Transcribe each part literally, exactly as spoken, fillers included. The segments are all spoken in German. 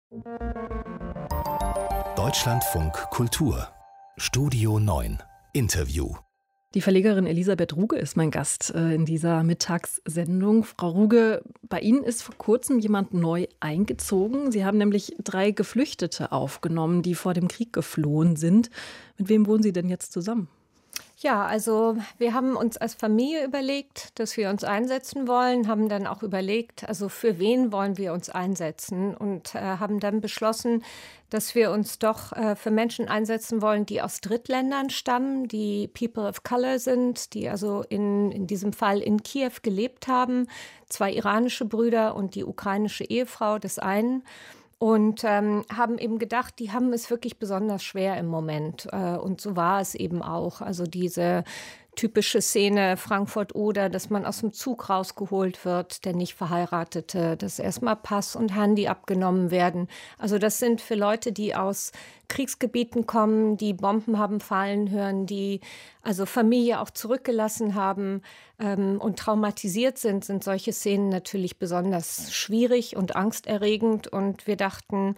Deutschlandfunk Kultur Studio neun Interview. Die Verlegerin Elisabeth Ruge ist mein Gast äh, in dieser Mittagssendung. Frau Ruge, bei Ihnen ist vor kurzem jemand neu eingezogen. Sie haben nämlich drei Geflüchtete aufgenommen, die vor dem Krieg geflohen sind. Mit wem wohnen Sie denn jetzt zusammen? Ja, also wir haben uns als Familie überlegt, dass wir uns einsetzen wollen, haben dann auch überlegt, also für wen wollen wir uns einsetzen und äh, haben dann beschlossen, dass wir uns doch äh, für Menschen einsetzen wollen, die aus Drittländern stammen, die People of Color sind, die also in, in diesem Fall in Kiew gelebt haben, zwei iranische Brüder und die ukrainische Ehefrau des einen. Und ähm, haben eben gedacht, die haben es wirklich besonders schwer im Moment. Äh, und so war es eben auch. Also diese typische Szene Frankfurt-Oder, dass man aus dem Zug rausgeholt wird, der nicht Verheiratete, dass erstmal Pass und Handy abgenommen werden. Also das sind für Leute, die aus Kriegsgebieten kommen, die Bomben haben fallen hören, die also Familie auch zurückgelassen haben ähm, und traumatisiert sind, sind solche Szenen natürlich besonders schwierig und angsterregend. Und wir dachten,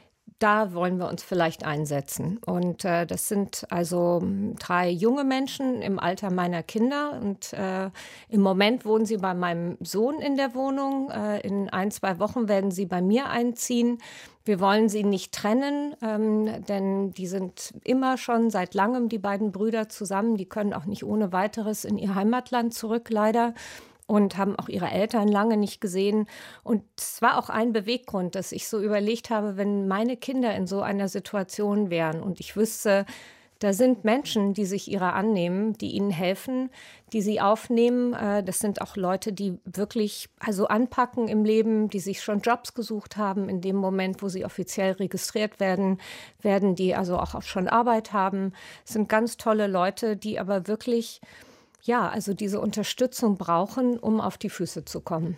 da wollen wir uns vielleicht einsetzen. Und äh, das sind also drei junge Menschen im Alter meiner Kinder. Und äh, im Moment wohnen sie bei meinem Sohn in der Wohnung. Äh, in ein, zwei Wochen werden sie bei mir einziehen. Wir wollen sie nicht trennen, ähm, denn die sind immer schon seit langem, die beiden Brüder, zusammen. Die können auch nicht ohne weiteres in ihr Heimatland zurück, leider. Und haben auch ihre Eltern lange nicht gesehen. Und es war auch ein Beweggrund, dass ich so überlegt habe, wenn meine Kinder in so einer Situation wären und ich wüsste, da sind Menschen, die sich ihrer annehmen, die ihnen helfen, die sie aufnehmen. Das sind auch Leute, die wirklich also anpacken im Leben, die sich schon Jobs gesucht haben. In dem Moment, wo sie offiziell registriert werden, werden die also auch schon Arbeit haben. Es sind ganz tolle Leute, die aber wirklich ja, also diese Unterstützung brauchen, um auf die Füße zu kommen.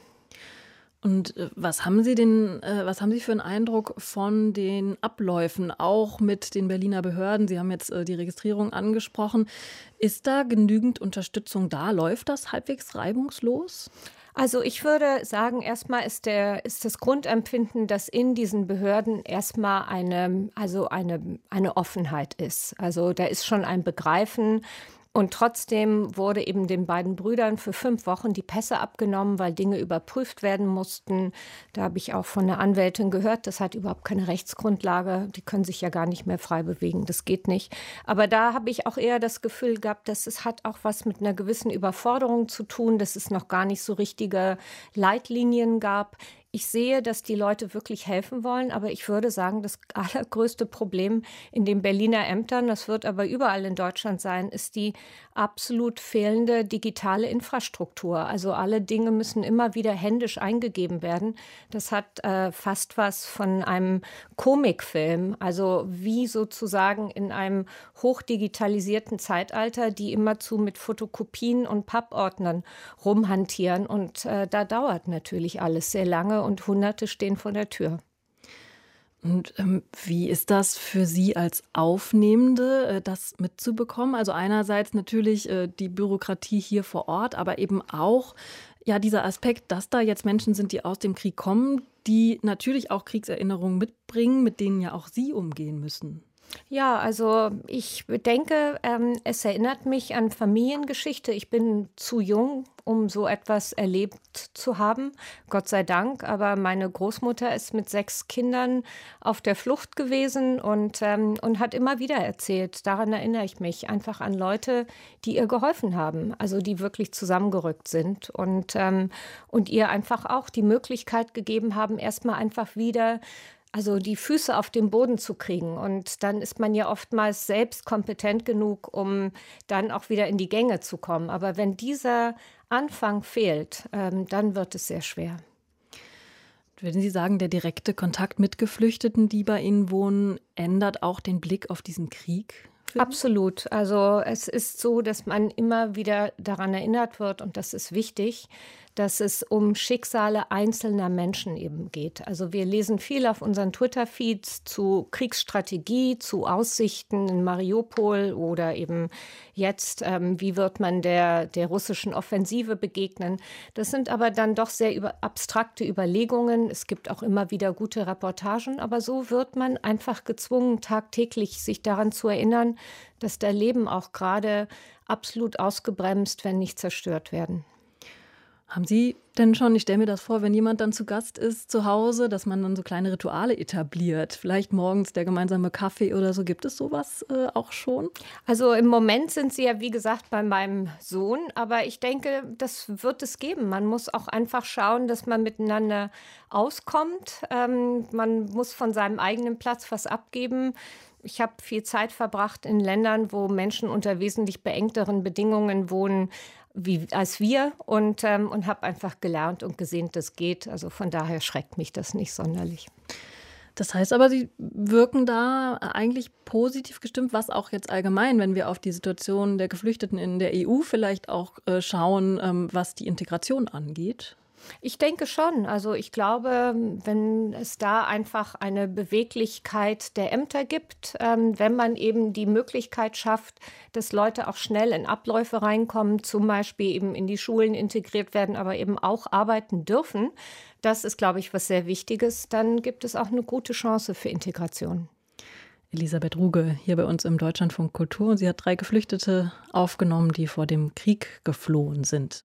Und äh, was haben Sie denn, äh, was haben Sie für einen Eindruck von den Abläufen, auch mit den Berliner Behörden? Sie haben jetzt äh, die Registrierung angesprochen. Ist da genügend Unterstützung da? Läuft das halbwegs reibungslos? Also ich würde sagen, erstmal ist der, ist das Grundempfinden, dass in diesen Behörden erstmal eine, also eine, eine Offenheit ist. Also da ist schon ein Begreifen. Und trotzdem wurde eben den beiden Brüdern für fünf Wochen die Pässe abgenommen, weil Dinge überprüft werden mussten. Da habe ich auch von der Anwältin gehört, das hat überhaupt keine Rechtsgrundlage. Die können sich ja gar nicht mehr frei bewegen, das geht nicht. Aber da habe ich auch eher das Gefühl gehabt, dass es hat auch was mit einer gewissen Überforderung zu tun, dass es noch gar nicht so richtige Leitlinien gab. Ich sehe, dass die Leute wirklich helfen wollen, aber ich würde sagen, das allergrößte Problem in den Berliner Ämtern, das wird aber überall in Deutschland sein, ist die absolut fehlende digitale Infrastruktur. Also alle Dinge müssen immer wieder händisch eingegeben werden. Das hat äh, fast was von einem Komikfilm, also wie sozusagen in einem hochdigitalisierten Zeitalter, die immerzu mit Fotokopien und Pappordnern rumhantieren. Und äh, da dauert natürlich alles sehr lange. Und Hunderte stehen vor der Tür. Und ähm, wie ist das für Sie als Aufnehmende, äh, das mitzubekommen? Also einerseits natürlich äh, die Bürokratie hier vor Ort, aber eben auch ja dieser Aspekt, dass da jetzt Menschen sind, die aus dem Krieg kommen, die natürlich auch Kriegserinnerungen mitbringen, mit denen ja auch Sie umgehen müssen. Ja, also ich denke, ähm, es erinnert mich an Familiengeschichte. Ich bin zu jung, um so etwas erlebt zu haben, Gott sei Dank. Aber meine Großmutter ist mit sechs Kindern auf der Flucht gewesen und, ähm, und hat immer wieder erzählt, daran erinnere ich mich, einfach an Leute, die ihr geholfen haben, also die wirklich zusammengerückt sind und, ähm, und ihr einfach auch die Möglichkeit gegeben haben, erstmal einfach wieder also die Füße auf den Boden zu kriegen. Und dann ist man ja oftmals selbst kompetent genug, um dann auch wieder in die Gänge zu kommen. Aber wenn dieser Anfang fehlt, ähm, dann wird es sehr schwer. Würden Sie sagen, der direkte Kontakt mit Geflüchteten, die bei Ihnen wohnen, ändert auch den Blick auf diesen Krieg? Absolut. Also es ist so, dass man immer wieder daran erinnert wird, und das ist wichtig, dass es um Schicksale einzelner Menschen eben geht. Also wir lesen viel auf unseren Twitter-Feeds zu Kriegsstrategie, zu Aussichten in Mariupol oder eben jetzt, ähm, wie wird man der, der russischen Offensive begegnen. Das sind aber dann doch sehr über, abstrakte Überlegungen. Es gibt auch immer wieder gute Reportagen, aber so wird man einfach gezwungen, tagtäglich sich daran zu erinnern, dass da Leben auch gerade absolut ausgebremst, wenn nicht zerstört werden. Haben Sie denn schon, ich stelle mir das vor, wenn jemand dann zu Gast ist zu Hause, dass man dann so kleine Rituale etabliert? Vielleicht morgens der gemeinsame Kaffee oder so. Gibt es sowas äh, auch schon? Also im Moment sind sie ja, wie gesagt, bei meinem Sohn. Aber ich denke, das wird es geben. Man muss auch einfach schauen, dass man miteinander auskommt. Ähm, man muss von seinem eigenen Platz was abgeben. Ich habe viel Zeit verbracht in Ländern, wo Menschen unter wesentlich beengteren Bedingungen wohnen wie, als wir und, ähm, und habe einfach gelernt und gesehen, das geht. Also von daher schreckt mich das nicht sonderlich. Das heißt aber, Sie wirken da eigentlich positiv gestimmt, was auch jetzt allgemein, wenn wir auf die Situation der Geflüchteten in der E U vielleicht auch äh, schauen, ähm, was die Integration angeht. Ich denke schon. Also ich glaube, wenn es da einfach eine Beweglichkeit der Ämter gibt, ähm, wenn man eben die Möglichkeit schafft, dass Leute auch schnell in Abläufe reinkommen, zum Beispiel eben in die Schulen integriert werden, aber eben auch arbeiten dürfen, das ist, glaube ich, was sehr Wichtiges, dann gibt es auch eine gute Chance für Integration. Elisabeth Ruge hier bei uns im Deutschlandfunk Kultur. Und sie hat drei Geflüchtete aufgenommen, die vor dem Krieg geflohen sind.